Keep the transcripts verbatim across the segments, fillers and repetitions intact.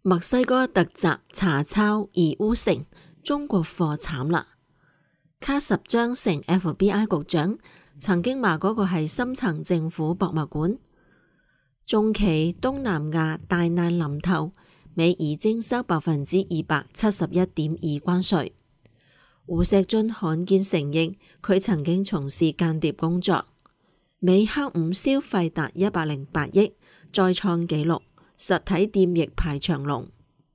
墨西哥突襲查抄義烏城，中國貨慘啦！卡什張成 F B I 局長曾經話嗰個係深層政府博物館。中期東南亞大難臨頭，美已徵收百分之二百七十一點二關稅。胡錫進罕見承認佢曾經從事間諜工作。美黑五消費達一百零八億，再創紀錄。實體店亦排長龍。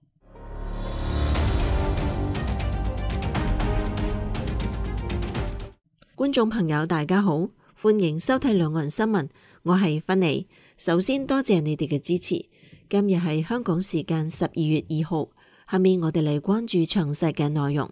觀眾朋友大家好，歡迎收睇兩岸新聞，我係芬妮。首先多謝你哋嘅支持。今日係香港時間十二月二號，下面我哋嚟關注詳細嘅內容。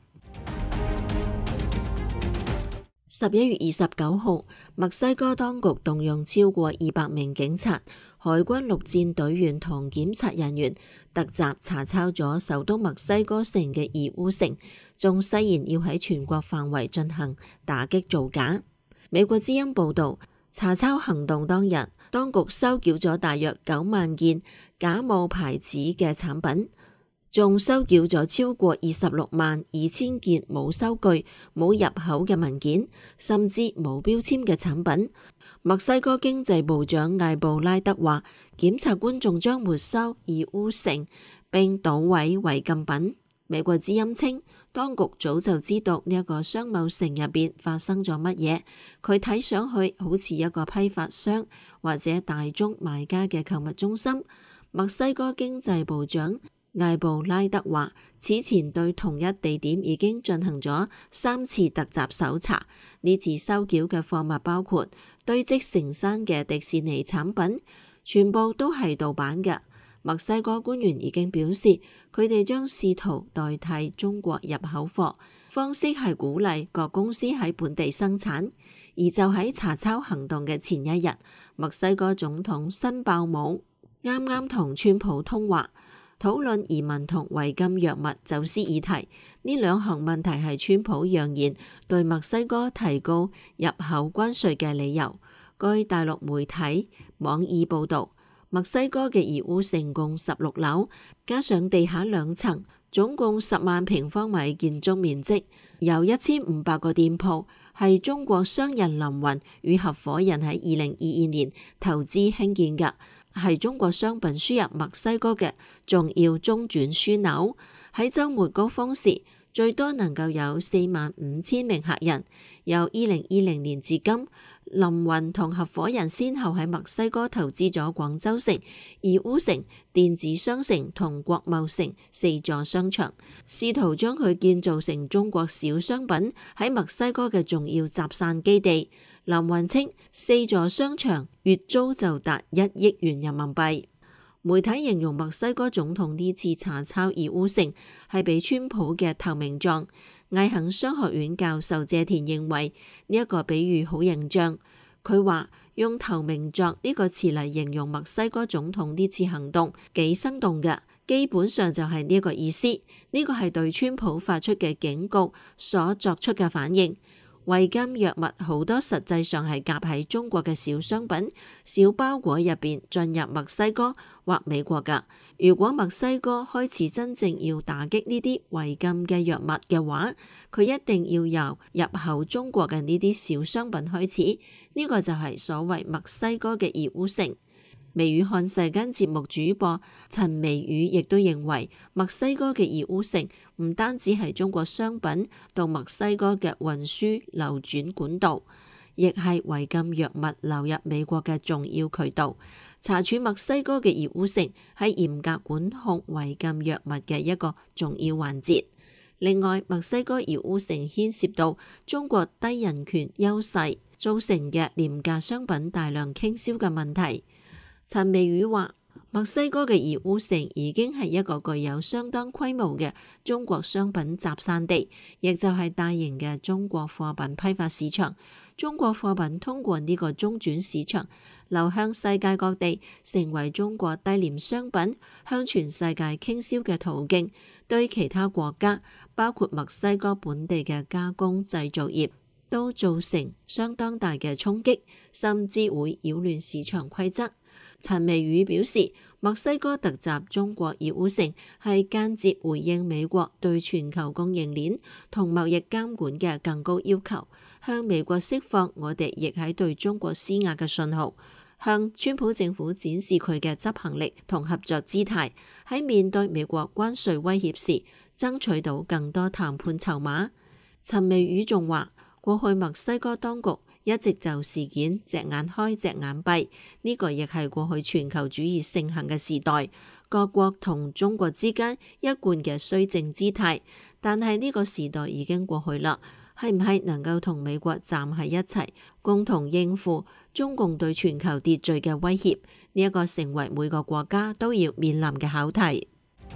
十一月二十九號，墨西哥當局動用超過二百名警察、海軍陸戰隊員同檢察人員，突襲查抄咗首都墨西哥城嘅義烏城，仲誓言要喺全國範圍進行打擊造假。美國之音報道，查抄行動當日，當局收繳咗大約九萬件假冒牌子嘅產品，仲收繳咗超過二十六萬二千件冇收據、冇入口嘅文件，甚至冇標籤嘅產品。墨西哥經濟部長艾布拉德話，檢察官仲將沒收義烏城並搗毀違禁品。美國之音稱，當局早就知道呢一個商貿城入邊發生咗乜嘢，佢睇上去好似一個批發商或者大宗買家嘅購物中心。墨西哥經濟部長艾布拉德話，此前對同一地點已經進行咗三次突襲搜查，呢次收繳嘅貨物包括堆積成山嘅迪士尼產品，全部都係盜版嘅。墨西哥官員已經表示，佢哋將試圖代替中國入口貨，方式係鼓勵各公司喺本地生產。而就喺查抄行動嘅前一日，墨西哥總統辛鮑姆啱啱同川普通話，討論移民同違禁藥物走私議題。呢兩項問題係川普揚言對墨西哥提高入口關稅嘅理由。據大陸媒體網易報導，墨西哥嘅義烏城共十六樓，加上地下兩層，總共十萬平方米建築面積，有一千五百個店鋪，係中國商人林雲與合夥人喺二零二二年投資興建嘅，係中國商品輸入墨西哥嘅重要中轉樞紐。喺週末高峰時，最多能夠有四萬五千名客人。由二零二零年至今，林雲同合夥人先後喺墨西哥投資咗廣州城、義烏城、電子商城同國貿城四座商場，試圖將佢建造成中國小商品喺墨西哥嘅重要集散基地。林雲稱，四座商場月租就達一億元人民幣。媒體形容墨西哥總統呢次查抄義烏城係比川普嘅投名狀。艾肯商學院教授謝田認為呢一個比喻好形象。佢話用投名狀呢個詞嚟形容墨西哥總統呢次行動幾生動嘅，基本上就係呢個意思。呢個係對川普發出嘅警告所作出嘅反應。違禁藥物好多實際上係夾喺中國嘅小商品、小包裹入邊進入墨西哥或美國㗎。如果墨西哥開始真正要打擊呢啲違禁嘅藥物嘅話，佢一定要由入口中國嘅呢啲小商品開始。呢個就係所謂墨西哥嘅義烏城。微語看世間節目主播陳微宇亦都認為，墨西哥嘅義烏城唔單止係中國商品到墨西哥嘅運輸流轉管道，亦係違禁藥物流入美國嘅重要渠道。查處墨西哥嘅義烏城係嚴格管控違禁藥物嘅一個重要環節。另外，墨西哥義烏城牽涉到中國低人權優勢造成嘅廉價商品大量傾銷嘅問題。陳微宇話，墨西哥嘅義烏城已經係一個具有相當規模嘅中國商品集散地，亦就係大型嘅中國貨品批發市場。中國貨品通過呢個中轉市場流向世界各地，成為中國低廉商品向全世界傾銷嘅途徑，對其他國家，包括墨西哥本地嘅加工製造業，都造成相當大嘅衝擊，甚至會擾亂市場規則。陳微宇表示， 墨西哥突襲中國義烏城係間接回應美國對全球供應鏈同貿易監管嘅更高要求，向美國釋放我哋亦喺對中國施壓嘅信號，向川普政府展示佢嘅執行力同合作姿態，喺面對美國關稅威脅時爭取到更多談判籌碼。陳美宇仲話，過去墨西哥當局一直就事件隻眼開隻眼閉，呢個亦係過去全球主義盛行嘅時代，各國同中國之間一貫嘅綏靖姿態。但係呢個時代已經過去啦，係唔係能夠同美國站喺一齊，共同應付中共對全球秩序嘅威脅？呢一個成為每個國家都要面臨嘅考題。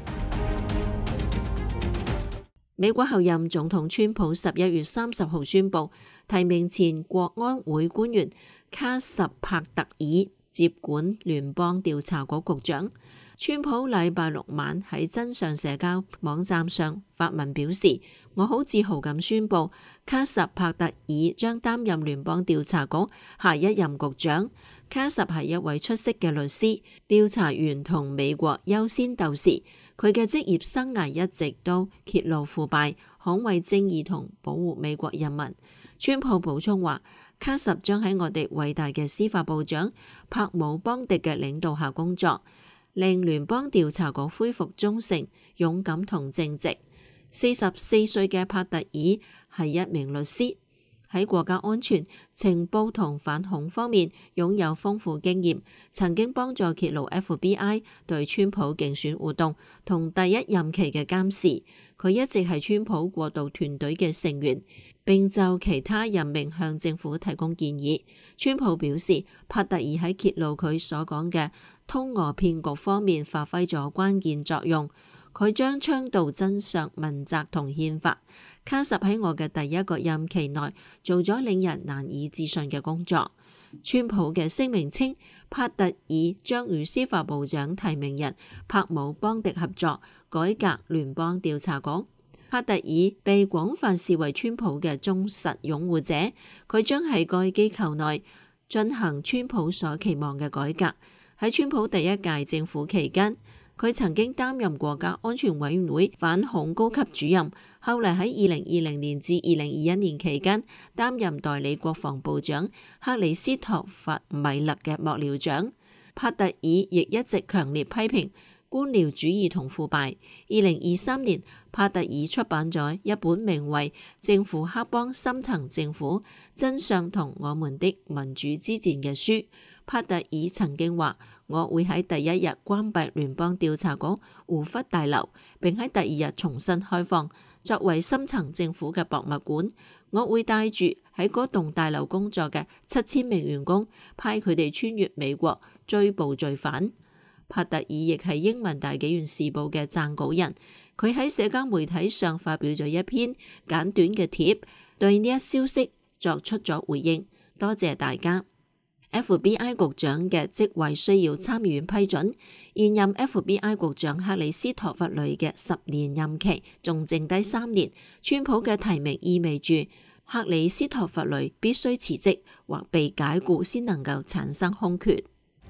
美國候任總統川普十一月三十號宣布提名前國安會官員卡什帕特爾接管聯邦調查局局長。川普禮拜六晚喺真相社交網站上發文表示，我好自豪咁宣布卡什帕特爾將擔任聯邦調查局下一任局長。卡什係一位出色嘅律師、調查員同美國優先鬥士，佢嘅職業生涯一直都揭露腐敗、捍衛正義同保護美國人民。川普補充話，卡什將喺我哋偉大嘅司法部長柏姆邦迪嘅領導下工作，令聯邦調查局恢復忠誠、勇敢同正直。四十四歲嘅帕特爾係一名律師，喺國家安全、情報同反恐方面擁有豐富經驗，曾經幫助揭露 F B I 對川普競選活動同第一任期嘅監視。佢一直係川普過渡團隊嘅成員，並就其他任命向政府提供建議。川普表示，帕特爾喺揭露佢所講嘅通俄騙局方面發揮咗關鍵作用。佢將倡導真相、問責同憲法。卡什喺我嘅第一個任期內做咗令人難以置信嘅工作。川普嘅聲明稱，帕特爾將與司法部長提名人柏姆邦迪合作，改革聯邦調查局。帕特爾被廣泛視為川普嘅忠實擁護者，佢將喺該機構內進行川普所期望嘅改革。喺川普第一屆政府期間，佢曾經擔任國家安全委員會反恐高級主任，後嚟喺二零二零年至二零二一年期間擔任代理國防部長克里斯托弗米勒嘅幕僚長。帕特爾亦一直強烈批評官僚主義同腐敗。二零二三年，帕特爾出版咗一本名為《政府黑幫深層政府：真相同我們的民主之戰》嘅書。帕特爾曾經話，我會喺第一日關閉聯邦調查局胡佛大樓，並喺第二日重新開放，作為深層政府嘅博物館。我會帶住喺嗰棟大樓工作嘅七千名員工，派佢哋穿越美國追捕罪犯。帕特爾亦係英文大紀元時報嘅撰稿人，佢喺社交媒體上發表咗一篇簡短嘅帖，對呢一消息作出咗回應。多謝大家。F B I 局長嘅職位需要參議院批准，現任 F B I 局長克里斯托弗里嘅十年任期仲剩低三年。川普嘅提名意味住克里斯托弗里必須辭職或被解僱先能夠產生空缺。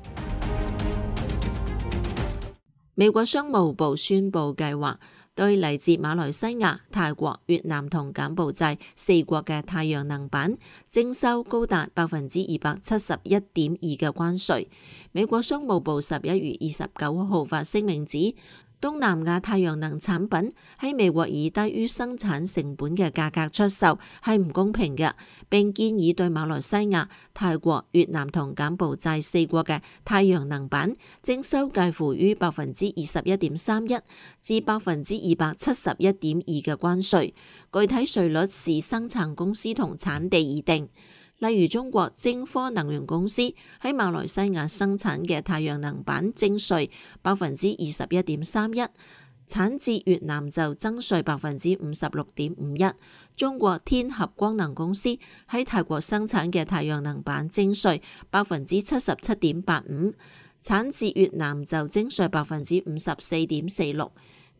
美國商務部宣布計劃對嚟自馬來西亞、泰國、越南同柬埔寨四國嘅太陽能板徵收高達百分之二百七十一點二嘅關稅。美國商務部十一月二十九號發聲明指，東南亞太陽能產品喺美國以低於生產成本嘅價格出售係唔公平嘅，並建議對馬來西亞、泰國、越南同柬埔寨四國嘅太陽能板徵收介乎於百分之二十一點三一至百分之二百七十一點二嘅關稅，具體稅率視生產公司同產地而定。例如中國晶科能源公司喺馬來西亞生產嘅太陽能板徵稅百分之二十一點三一，產自越南就徵稅百分之五十六點五一。中國天合光能公司喺泰國生產嘅太陽能板徵稅百分之七十七點八五，產自越南就徵稅百分之五十四點四六。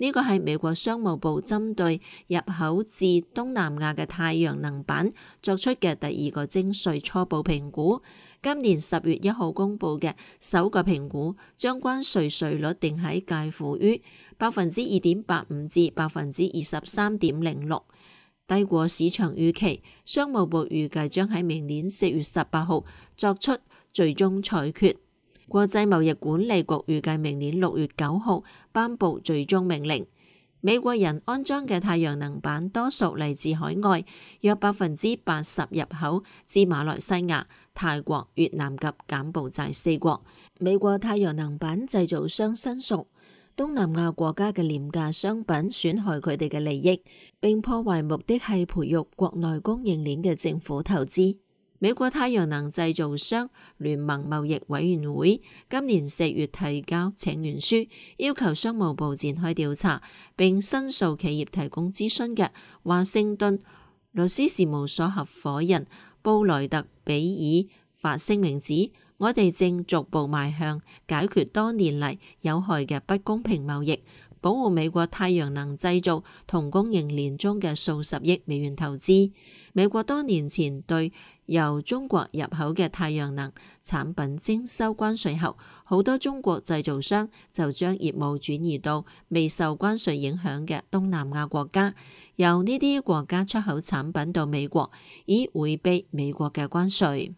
呢個係美國商務部針對入口至東南亞嘅太陽能板作出嘅第二個徵稅初步評估。今年十月一號公佈嘅首個評估，將關稅稅率定喺介乎於百分之二點八五至百分之二十三點零六，低過市場預期。商務部預計將喺明年四月十八號作出最終裁決。國際貿易管理局預計明年六月九號頒布最終命令。美國人安裝嘅太陽能板多數嚟自海外，約百分之八十入口至馬來西亞、泰國、越南及柬埔寨四國。美國太陽能板製造商申訴東南亞國家嘅廉價商品損害佢哋嘅利益，並破壞目的係培育國內供應鏈嘅政府投資。美國太陽能製造商聯盟貿易委員會今年四月提交請願書，要求商務部展開調查，並申訴企業提供諮詢嘅華盛頓律師事務所合夥人布萊特比爾發聲明指，我哋正逐步邁向解決多年嚟有害嘅不公平貿易，保護美國太陽能製造同供應鏈中嘅數十億美元投資。美國多年前對由中國入口嘅太陽能產品徵收關稅後，好多中國製造商就將業務轉移到未受關稅影響嘅東南亞國家，由呢啲國家出口產品到美國，以迴避美國嘅關稅。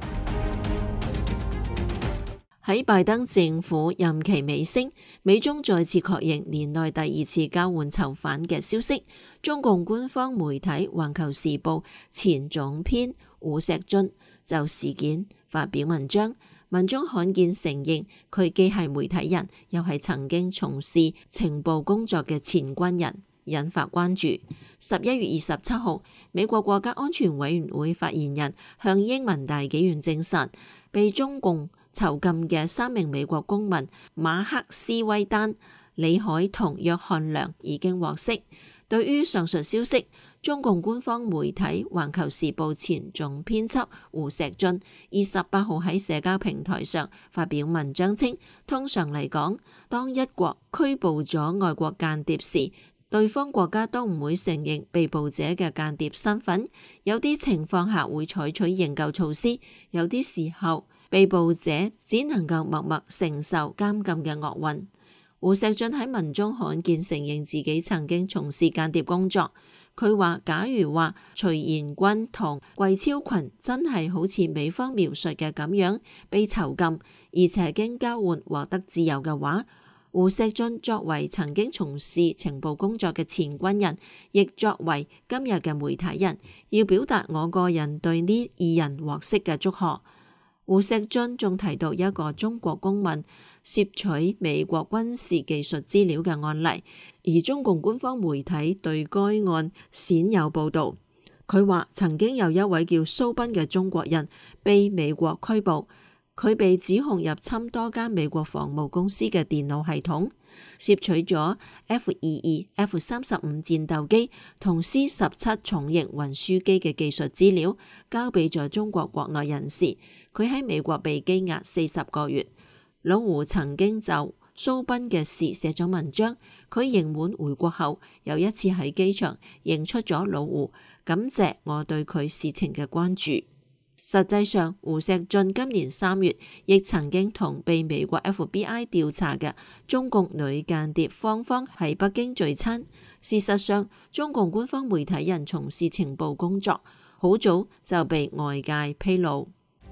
喺拜登政府任期尾聲，美中再次確認年內第二次交換囚犯嘅消息。中共官方媒體《環球時報》前總編胡錫進就事件發表文章，文中罕見承認佢既係媒體人，又係曾經從事情報工作嘅前軍人，引發關注。十一月二十七號，美國國家安全委員會發言人向英文大紀元證實，被中共囚禁嘅三名美國公民馬克斯威丹、李海同約翰良已經獲釋。對於上述消息，中共官方媒體《環球時報》前總編輯胡錫進二十八號喺社交平台上發表文章稱，通常嚟講，當一國拘捕咗外國間諜時，對方國家都唔會承認被捕者嘅間諜身份，有啲情況下會採取營救措施，有啲時候被捕者只能夠默默承受監禁嘅厄運。胡錫進喺文中罕見承認自己曾經從事間諜工作。佢話：假如話徐彥軍同季超群真係好似美方描述嘅咁樣被囚禁，而且經交換獲得自由嘅話，胡錫進作為曾經從事情報工作嘅前軍人，亦作為今日嘅媒體人，要表達我個人對呢二人獲釋嘅祝賀。胡錫進仲提到一個中國公民竊取美國軍事技術資料嘅案例，而中共官方媒體對該案鮮有報導。佢話曾經有一位叫蘇斌嘅中國人被美國拘捕，佢被指控入侵多間美國防務公司嘅電腦系統，竊取咗 F 二二、F 三十五戰鬥機同 C 十七重型運輸機嘅技術資料，交俾咗中國國內人士。佢喺美國被羈押四十個月。老胡曾經就蘇斌嘅事寫咗文章。佢刑滿回國後，有一次喺機場認出咗老胡，感謝我對佢事情嘅關注。實際上，胡錫進今年三月亦曾經同被美國 F B I 調查嘅中共女間諜芳芳喺北京聚餐。事實上，中共官方媒體人從事情報工作，好早就被外界披露。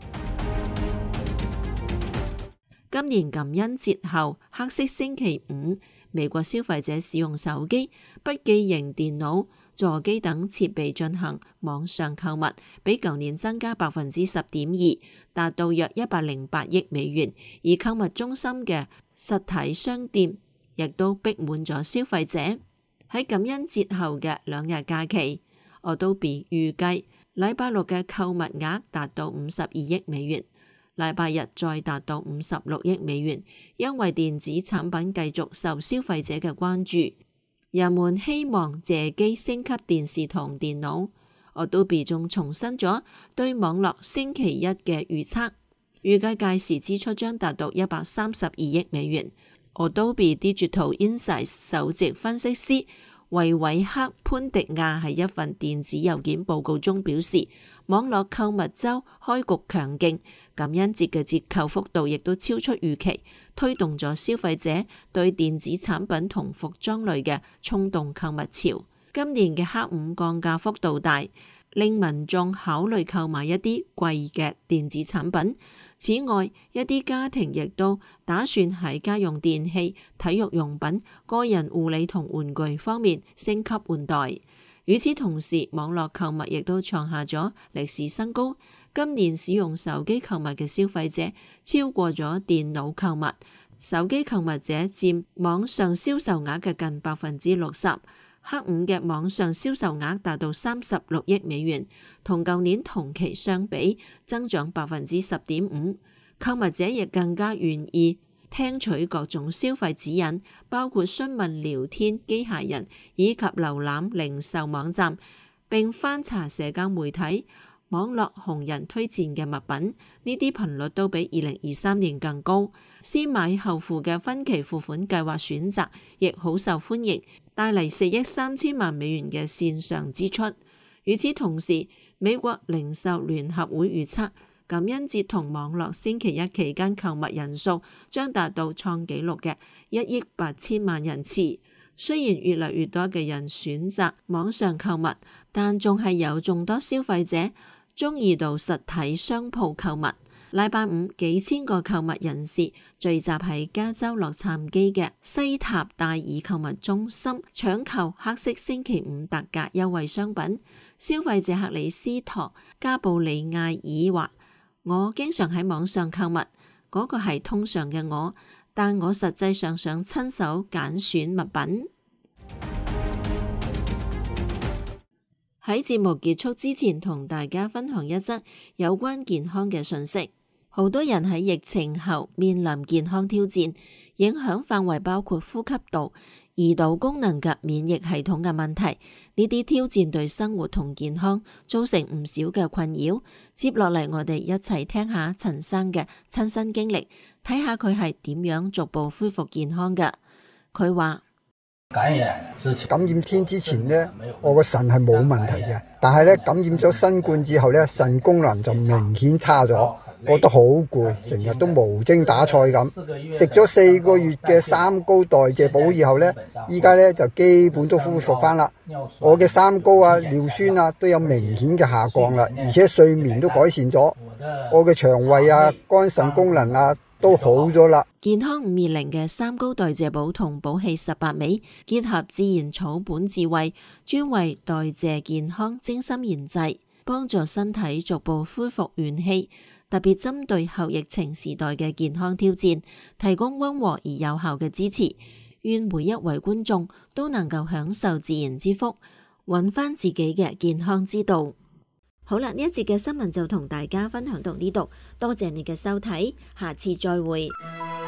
今年感恩節後，黑色星期五，美國消費者使用手機、筆記型電腦、座機等設備進行網上購物，比舊年增加百分之十點二，達到約一百零八億美元。而購物中心嘅實體商店亦都逼滿咗消費者。喺感恩節後嘅兩日假期，Adobe預計禮拜六嘅購物額達到五十二億美元。禮拜日再達到五十六億美元，因為電子產品繼續受消費者嘅關注，人們希望借機升級電視同電腦。Adobe 仲重申咗對網絡星期一嘅預測，預計屆時支出將達到一百三十二億美元。 Adobe Digital Insights 首席分析師維維克潘迪亞喺一份電子郵件報告中表示，網絡購物週開局強勁，感恩節嘅折扣幅度亦都超出預期，推動咗消費者對電子產品同服裝類嘅衝動購物潮。今年嘅黑五降價幅度大，令民眾考慮購買一啲貴嘅電子產品。此外，一啲家庭亦都打算喺家用電器、體育用品、個人護理同玩具方面升級換代。與此同時，網絡購物亦都創下咗歷史新高。今年使用手機購物嘅消費者超過咗電腦購物，手機購物者佔網上銷售額嘅近百分之六十。黑五嘅網上銷售額達到三十六億美元，同舊年同期相比增長百分之十點五。購物者亦更加願意聽取各種消費指引，包括詢問聊天機械人以及瀏覽零售網站，並翻查社交媒體、網絡紅人推薦嘅物品。呢啲頻率都比二零二三年更高。先買後付嘅分期付款計劃選擇亦好受歡迎，帶嚟四億三千萬美元嘅線上支出。與此同時，美國零售聯合會預測，感恩節同網絡星期一期間購物人數將達到創紀錄嘅一億八千萬人次。雖然越嚟越多嘅人選擇網上購物，但仲係有眾多消費者中意到實體商鋪購物。禮拜五，幾千個購物人士聚集喺加州洛杉磯嘅西塔戴爾購物中心，搶購黑色星期五特價優惠商品。消費者克里斯托加布里亞爾話：我經常喺網上購物，嗰、那個係通常嘅我，但我實際上想親手揀選物品。喺節目結束之前，同大家分享一則有關健康嘅訊息。好多人喺疫情後面臨健康挑戰，影響範圍包括呼吸道、胰島功能及免疫系統嘅問題。呢啲挑戰對生活同健康造成唔少嘅困擾。接落嚟，我哋一齊聽下陳生嘅親身經歷，睇下佢係點樣逐步恢復健康嘅。佢話： 感染之前， 感染天之前呢，我個腎係冇問題嘅，但係咧感染咗新冠之後咧，腎功能就明顯差咗。覺得好攰，成日都無精打采咁。食咗四個月嘅三高代謝補以後呢，依家呢就基本都恢復翻啦。我嘅三高啊、尿酸啊都有明顯嘅下降啦，而且睡眠都改善咗。我嘅腸胃啊、肝腎功能啊都好咗啦。 健康五二零嘅三高代謝補同補氣十八味結合自然草本智慧，專為代謝健康精心研製，幫助身體逐步恢復元氣。特別針對後疫情時代嘅健康挑戰，提供溫和而有效嘅支持。願每一位觀眾都能夠享受自然之福，揾翻自己嘅健康之道。好啦，呢一節嘅新聞就同大家分享到呢度，多謝你嘅收睇，下次再會。